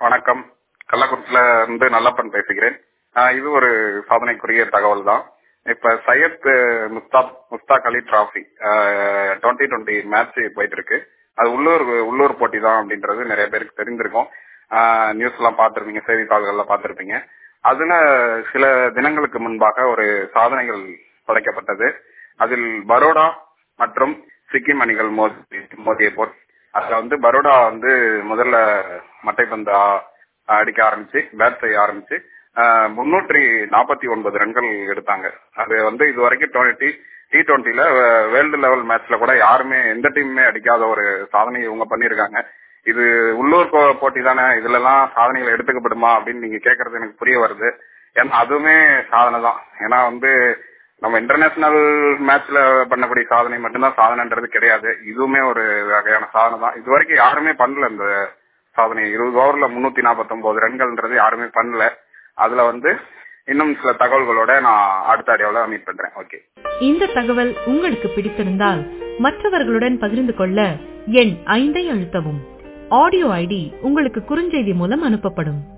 வணக்கம். கள்ளக்குறிச்சியில இருந்து நல்லப்பன் பேசுகிறேன். இது ஒரு சாதனைக்குரிய தகவல் தான். இப்ப சையத் முஸ்தாக் அலி டிராபி 2020 மேட்ச் போயிட்டு இருக்கு. அது உள்ளூர் போட்டி தான் அப்படின்றது நிறைய பேருக்கு தெரிஞ்சிருக்கும். நியூஸ் எல்லாம் பார்த்திருப்பீங்க, செய்தித்தாள்கள்ல பார்த்திருப்பீங்க. அதுல சில தினங்களுக்கு முன்பாக ஒரு சாதனைகள் படைக்கப்பட்டது. அதில் பரோடா மற்றும் சிக்கிம் அணிகள் மோதிய போட்டி. அதுல பரோடா முதல்ல மட்டைப்பந்து அடிக்க ஆரம்பிச்சு பேட் செய்ய ஆரம்பிச்சு 349 ரன்கள் எடுத்தாங்க. அது இது வரைக்கும் T20ல வேர்ல்டு லெவல் மேட்ச்ல கூட யாருமே எந்த டீமுமே அடிக்காத ஒரு சாதனையை இவங்க பண்ணிருக்காங்க. இது உள்ளூர் போட்டி தானே, இதுல எல்லாம் சாதனைகள் எடுத்துக்கப்படுமா அப்படின்னு நீங்க கேக்குறது எனக்கு புரிய வருது. ஏன்னா அதுவுமே சாதனை தான். ஏன்னா நம்ம இன்டர்நேஷனல் மேட்ச்ல பண்ணக்கூடிய சாதனை மட்டும்தான் சாதனைன்றது கிடையாது. இதுவுமே ஒரு வகையான சாதனை தான். இது வரைக்கும் யாருமே பண்ணல இந்த சாதனை. 20 ஓவர்ல 349 ரன்கள்ன்றது யாருமே பண்ணல. அதுல இன்னும் சில தகவல்களோட நான் அடுத்த ஆடியோல மீட் பண்றேன். ஓகே. இந்த தகவல் உங்களுக்கு பிடித்திருந்தால் மற்றவர்களுடன் பகிர்ந்து கொள்ள எண் 5 அழுத்தவும். ஆடியோ ஐடி உங்களுக்கு குறுஞ்செய்தி மூலம் அனுப்பப்படும்.